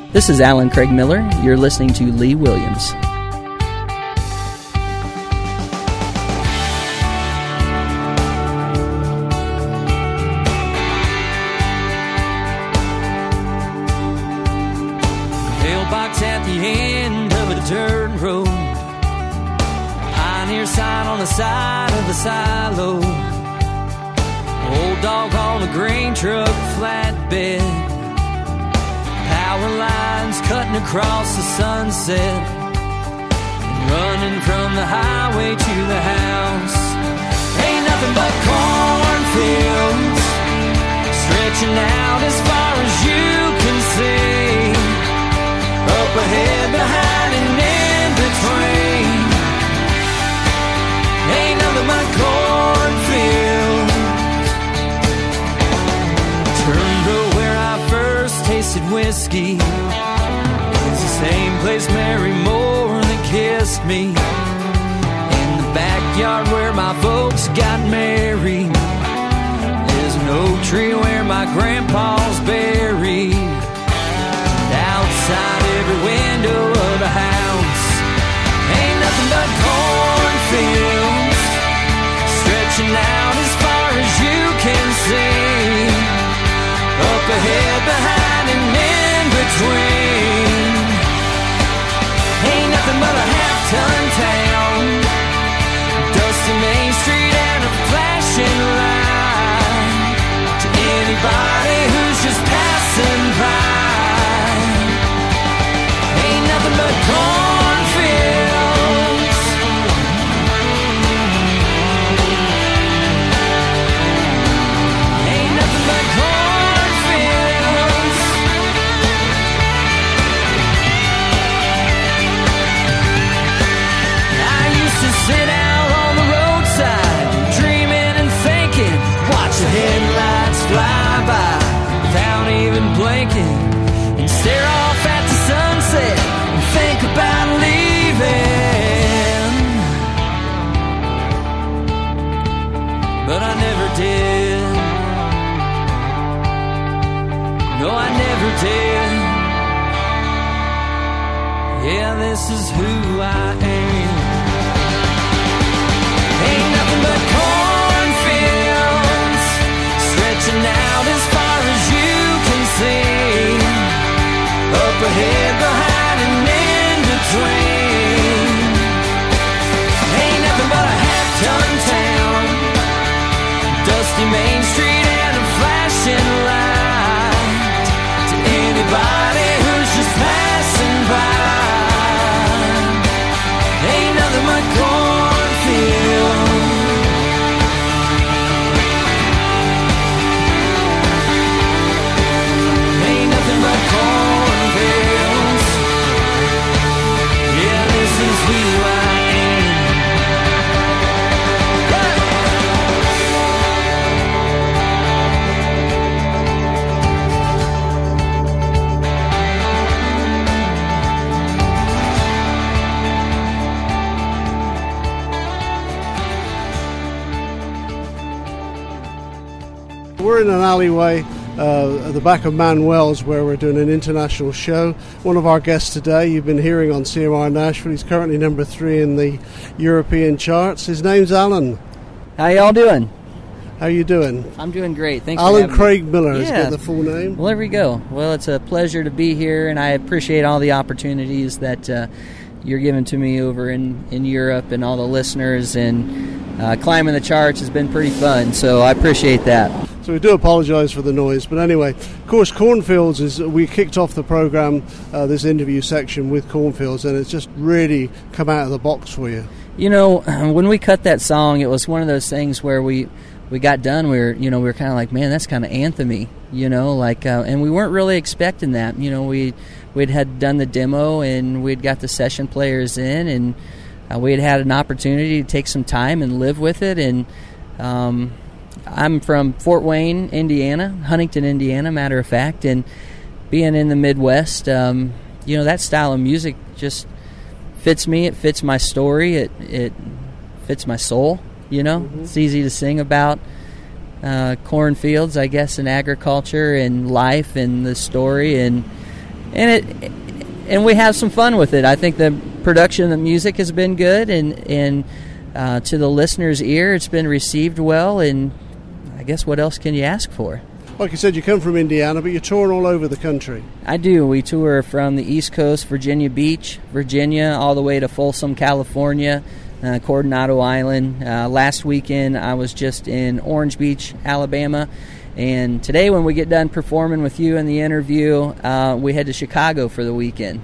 This is Alan Craig Miller. You're listening to Lee Williams. Mailbox at the end of a dirt road, pioneer sign on the side of the silo, old dog on a grain truck flatbed, power lines cutting across the sunset, and running from the highway to the house. Ain't nothing but cornfields stretching out as far as you can see, up ahead, behind, and in between. Ain't nothing but cornfields. Turned to where I first tasted whiskey. It's the same place Mary Moore kissed me, in the backyard where my folks got married. There's an oak tree where my grandpa's buried. Outside every window of the house, ain't nothing but cornfields stretching out as far as you can see, up ahead, behind, and in between. Ain't nothing but a half-ton town, dusty Main Street and a flashing light to anybody who's just passing by. Ain't nothing but cornfields. Ain't nothing but cornfields. I used to sit out on the roadside, dreaming and thinking, watch the headlights fly by without even blinking, and stare off at the sunset and think about leaving. But I never did. No, I never did. Yeah, this is who I am. Ain't nothing but cornfields stretching out as far as you can see, up ahead, behind, and in between. Ain't nothing but a half-ton town, dusty Main Street and a flashing light to anybody who's just passing by. Ain't nothing but cornfields. Ain't nothing but cornfields. Yeah, this is who I am. We're in an alleyway at the back of Manuel's where we're doing an international show. One of our guests today, you've been hearing on CMR Nashville, he's currently number 3 in the European charts. His name's Alan. How y'all doing? How you doing? I'm doing great. Thanks Alan for having Craig me. Miller, let's get the full name. Well, there we go. Well, it's a pleasure to be here, and I appreciate all the opportunities that you're giving to me over in Europe, and all the listeners, and climbing the charts has been pretty fun, so I appreciate that. So we do apologise for the noise, but anyway, of course, Cornfields is, we kicked off the programme, this interview section with Cornfields, and it's just really come out of the box for you. You know, when we cut that song, it was one of those things where we got done, we were kind of like, man, that's kind of anthem-y, and we weren't really expecting that. We'd had done the demo, and we'd got the session players in, and we had an opportunity to take some time and live with it, and I'm from Fort Wayne, Indiana, Huntington, Indiana, matter of fact, and being in the Midwest, that style of music just fits me. It fits my story. It fits my soul. Mm-hmm. It's easy to sing about cornfields, I guess, and agriculture and life and the story, and and we have some fun with it. I think the production of the music has been good, and to the listener's ear, it's been received well, and I guess what else can you ask for? Like you said, you come from Indiana, but you're touring all over the country. I do. We tour from the East Coast, Virginia Beach, Virginia, all the way to Folsom, California, Coronado Island. Last weekend, I was just in Orange Beach, Alabama. And today, when we get done performing with you in the interview, we head to Chicago for the weekend.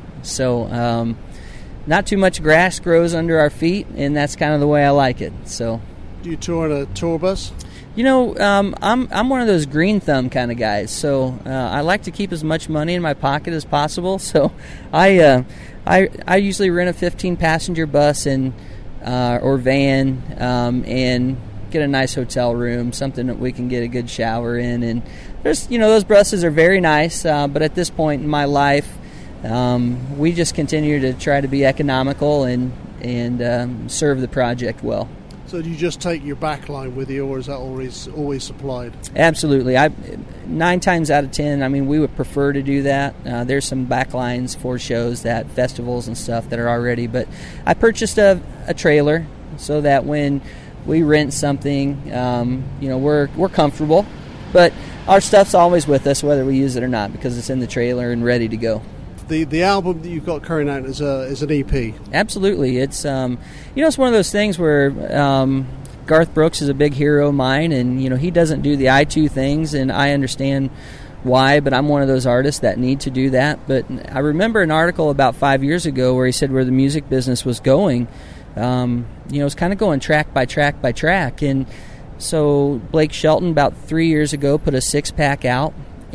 So not too much grass grows under our feet, and that's kind of the way I like it. So, do you tour in a tour bus? You know, I'm one of those green thumb kind of guys. So I like to keep as much money in my pocket as possible. So I usually rent a 15-passenger bus or van and get a nice hotel room, something that we can get a good shower in. And there's, those buses are very nice, but at this point in my life, we just continue to try to be economical and serve the project well. So do you just take your backline with you, or is that always supplied? Absolutely. 9 times out of 10, we would prefer to do that. There's some backlines for shows, that festivals and stuff that are already, but I purchased a trailer so that when we rent something, we're comfortable, but our stuff's always with us whether we use it or not because it's in the trailer and ready to go. The album that you've got current out is an EP. Absolutely, it's it's one of those things where Garth Brooks is a big hero of mine, and he doesn't do the I2 things, and I understand why, but I'm one of those artists that need to do that. But I remember an article about 5 years ago where he said where the music business was going, it's kind of going track by track by track, and so Blake Shelton about 3 years ago put a 6-pack out,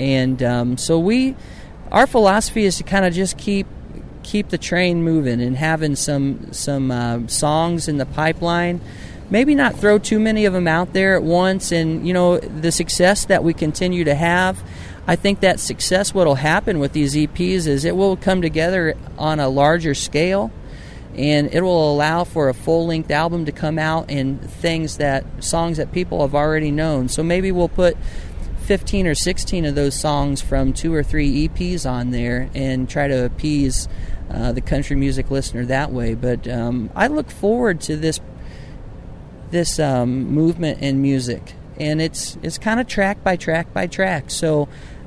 and our philosophy is to kind of just keep the train moving and having some songs in the pipeline. Maybe not throw too many of them out there at once. And, the success that we continue to have, I think that success, what will happen with these EPs is it will come together on a larger scale, and it will allow for a full-length album to come out and songs that people have already known. So maybe we'll put 15 or 16 of those songs from 2 or 3 EPs on there and try to appease the country music listener that way. But I look forward to this movement in music, and it's kind of track by track by track. So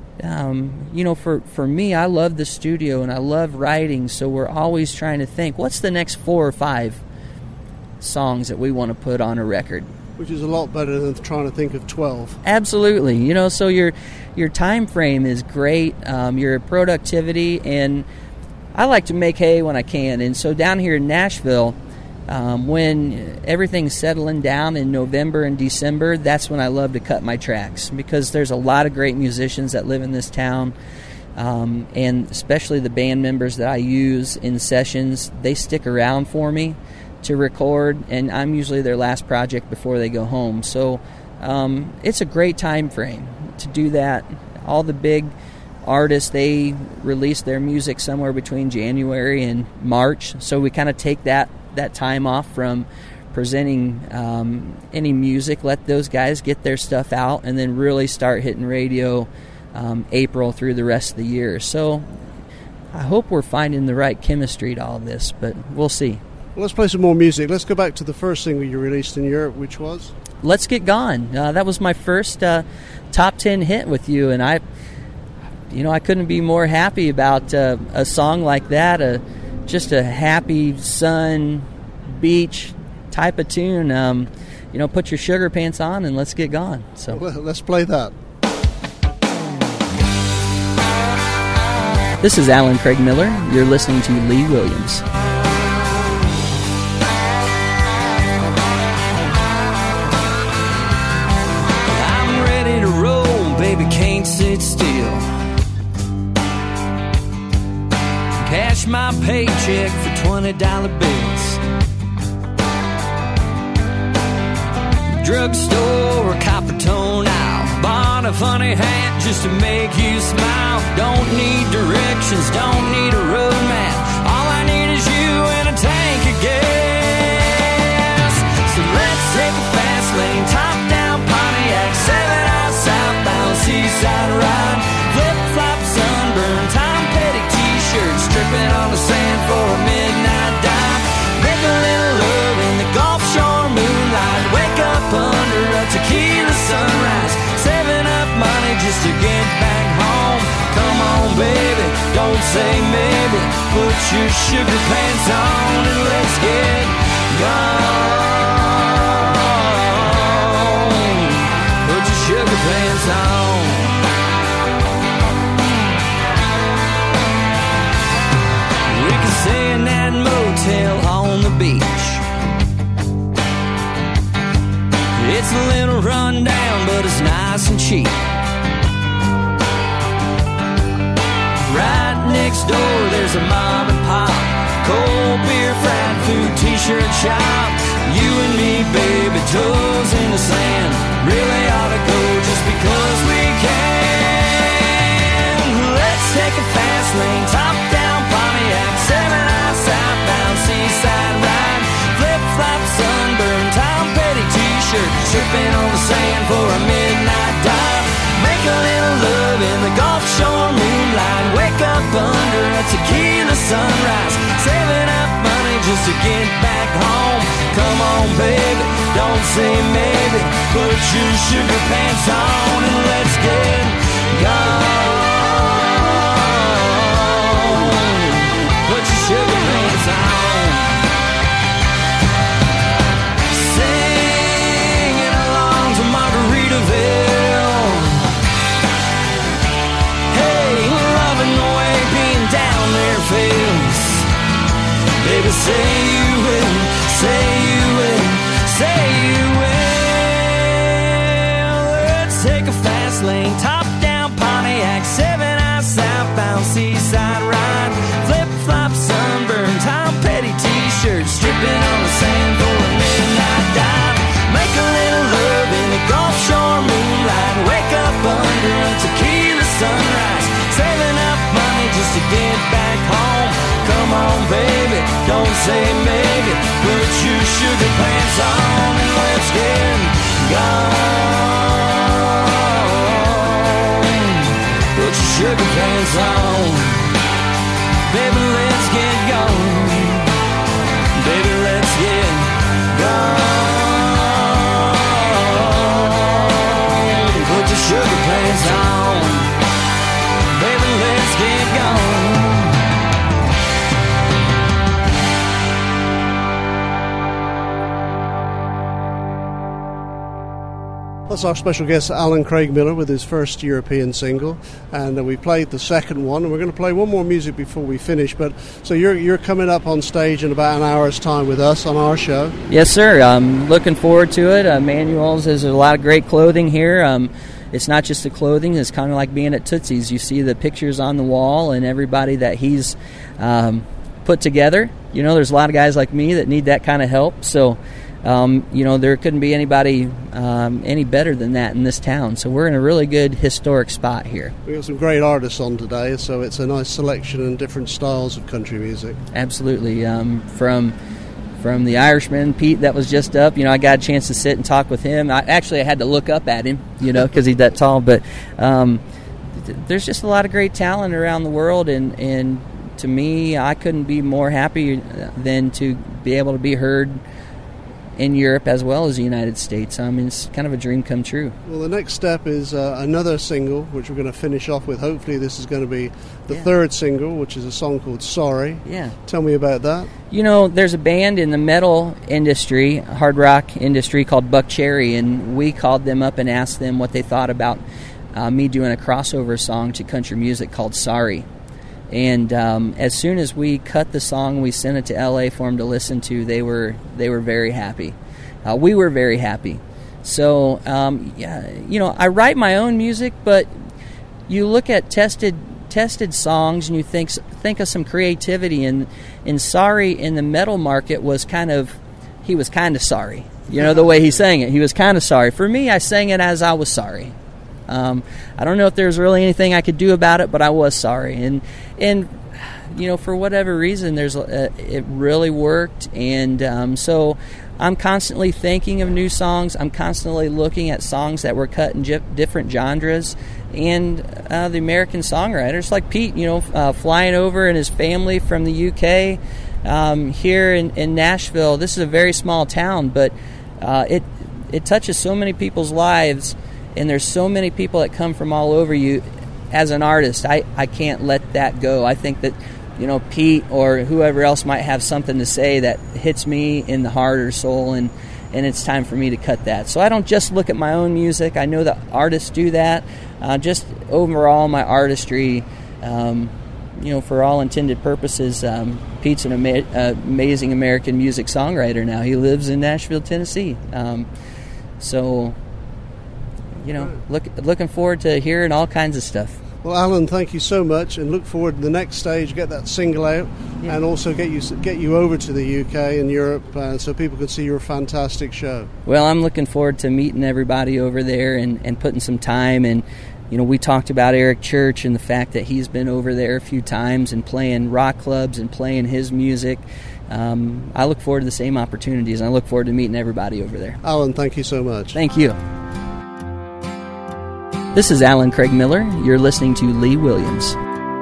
for me, I love the studio and I love writing, so we're always trying to think, what's the next 4 or 5 songs that we want to put on a record? Which is a lot better than trying to think of 12. Absolutely. So your time frame is great, your productivity, and I like to make hay when I can. And so down here in Nashville, when everything's settling down in November and December, that's when I love to cut my tracks, because there's a lot of great musicians that live in this town, and especially the band members that I use in sessions, they stick around for me to record, and I'm usually their last project before they go home. So it's a great time frame to do that. All the big artists, they release their music somewhere between January and March, so we kind of take that time off from presenting any music, let those guys get their stuff out, and then really start hitting radio April through the rest of the year. So I hope we're finding the right chemistry to all this, but we'll see. Well, let's play some more music. Let's go back to the first single you released in Europe, which was? Let's Get Gone. That was my first top 10 hit with you, and I couldn't be more happy about a song like that, just a happy sun, beach type of tune. Put your sugar pants on and let's get gone. So well, let's play that. This is Alan Craig Miller. You're listening to Lee Williams. Baby, can't sit still. Cash my paycheck for $20 bills. Drugstore, copper tone out. Bought a funny hat just to make you smile. Don't need directions, don't need a road map. All I need is you and a tank of gas. So let's take a fast lane, top down Pontiac, 7 out southbound seaside ride. Flip flop sunburn, Tom Petty say maybe. Put your sugar pants on and let's get gone. Put your sugar pants on. We can stay in that motel on the beach. It's a little run down, but it's nice and cheap. Right next door, there's a mom and pop, cold beer, fried food, t-shirt shop. You and me, baby, toes in the sand. Really ought to go just because we can. Let's take a fast lane, top-down Pontiac, 7-eye southbound, seaside ride. Flip-flop, sunburn, Tom Petty t-shirt, tripping on the sand for a midnight dive. Make a little love in the Gulf Shore moonlight. Wake up under a tequila sunrise. Saving up money just to get back home. Come on, baby, don't say maybe. Put your sugar pants on and let's get gone. Put your sugar pants on. Singing along to Margaritaville. Down their fields. Baby, say you will, say you will, say you will. Let's take a fast lane, top down Pontiac, 7-eye southbound, seaside ride. Flip-flop, sunburn, Tom Petty t-shirt, stripping on the sand for a midnight dive. Make a little love in the Gulf Shore moonlight. Wake up under a tequila sunrise. Saving up money just to get back home. Come on, baby, don't say maybe. Put your sugar pants on and let's get gone. Put your sugar pants on. Baby, let's get gone. Baby, let's get gone. Put your sugar pants on. Baby, let's get gone. That's our special guest, Alan Craig Miller, with his first European single, and we played the second one, and we're going to play one more music before we finish. But so you're coming up on stage in about an hour's time with us on our show. Yes, sir. I'm looking forward to it. Manuel's, there's a lot of great clothing here. It's not just the clothing. It's kind of like being at Tootsie's. You see the pictures on the wall and everybody that he's put together. You know, there's a lot of guys like me that need that kind of help. So, there couldn't be anybody any better than that in this town. So we're in a really good historic spot here. We've got some great artists on today, so it's a nice selection and different styles of country music. Absolutely. From the Irishman, Pete, that was just up. I got a chance to sit and talk with him. I had to look up at him, because he's that tall. But there's just a lot of great talent around the world, and to me, I couldn't be more happy than to be able to be heard in Europe as well as the United States. It's kind of a dream come true. Well, the next step is another single, which we're going to finish off with. Hopefully this is going to be the third single, which is a song called Sorry. Yeah. Tell me about that. There's a band in the metal industry, hard rock industry, called Buck Cherry, and we called them up and asked them what they thought about me doing a crossover song to country music called Sorry. And as soon as we cut the song, we sent it to L.A. for them to listen to. They were very happy. We were very happy. So, I write my own music, but you look at tested songs and you think of some creativity. And Sorry in the metal market he was kind of sorry. The way he sang it, he was kind of sorry. For me, I sang it as I was sorry. I don't know if there's really anything I could do about it, but I was sorry, and for whatever reason, it really worked, and so I'm constantly thinking of new songs. I'm constantly looking at songs that were cut in different genres, and the American songwriters like Pete, flying over and his family from the UK here in Nashville. This is a very small town, but it touches so many people's lives. And there's so many people that come from all over. as an artist, I can't let that go. I think that, Pete or whoever else might have something to say that hits me in the heart or soul, and it's time for me to cut that. So I don't just look at my own music. I know that artists do that. Just overall, my artistry, for all intended purposes, Pete's an amazing American music songwriter now. He lives in Nashville, Tennessee. Looking forward to hearing all kinds of stuff. Well, Alan, thank you so much, and look forward to the next stage, get that single out, and also get you over to the UK and Europe so people can see your fantastic show. Well, I'm looking forward to meeting everybody over there and putting some time. And, we talked about Eric Church and the fact that he's been over there a few times and playing rock clubs and playing his music. I look forward to the same opportunities, and I look forward to meeting everybody over there. Alan, thank you so much. Thank you. This is Alan Craig Miller. You're listening to Lee Williams.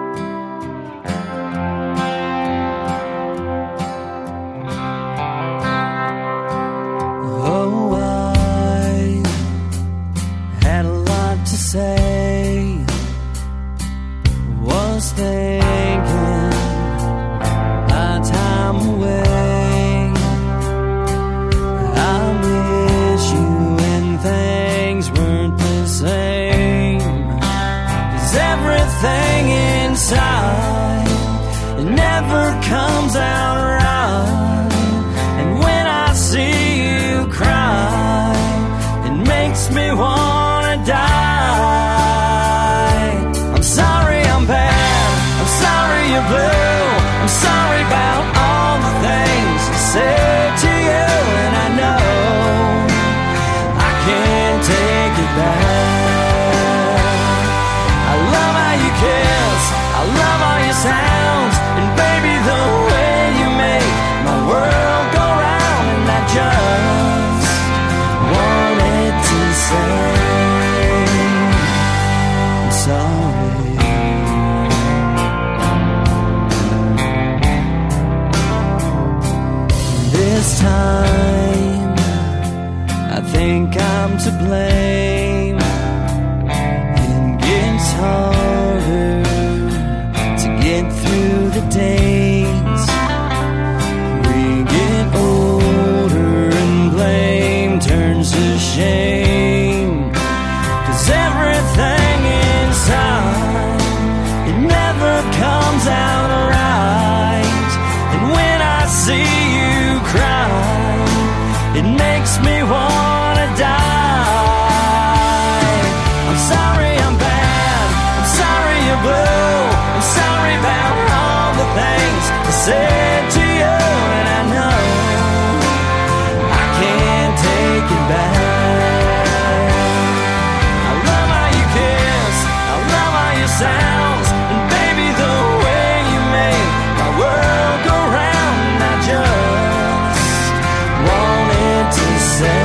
Oh, I had a lot to say. Was thinking my time away. I miss you when things weren't the same. Everything inside, it never comes out right. And when I see you cry, it makes me wanna die. I'm sorry I'm bad, I'm sorry you're blue, I'm sorry about all the things I said to you. And I know I can't take it back. I love all your sounds, and baby, the way you make my world go round. And I just wanted to say I'm sorry. This time I think I'm to blame. It gets harder get through the days. We get older and blame turns to shame. 'Cause everything inside, it never comes out right. And when I see you cry, it makes me wanna die. I'm sorry I'm bad, I'm sorry you're blue, I'm sorry about all the things I said to you. And I know I can't take it back. I love how you kiss, I love how you sounds, and baby, the way you make my world go round. And I just wanted to say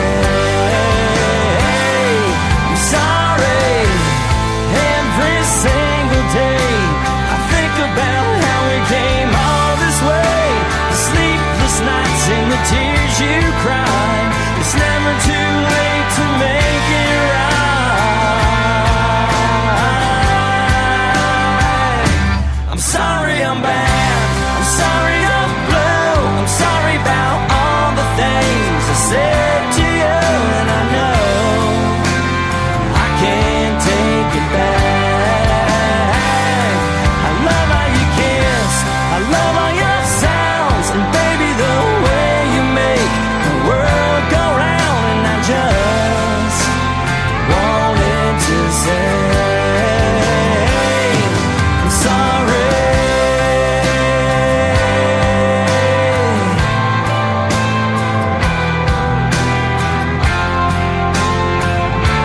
I'm sorry. Every single day I think about how we came all this way. The sleepless nights and the tears you cried. It's never too late to make it right. I'm sorry I'm bad, I'm sorry I'm blue, I'm sorry about all the things I said to you. And I know I can't take it back. I love how you kiss, I love all your sounds, and baby, the way you make the world go round. And I just wanted to say I'm sorry.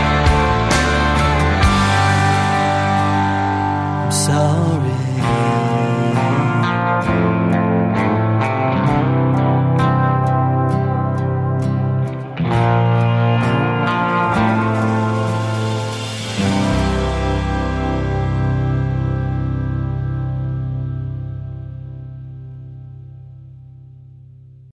I'm sorry.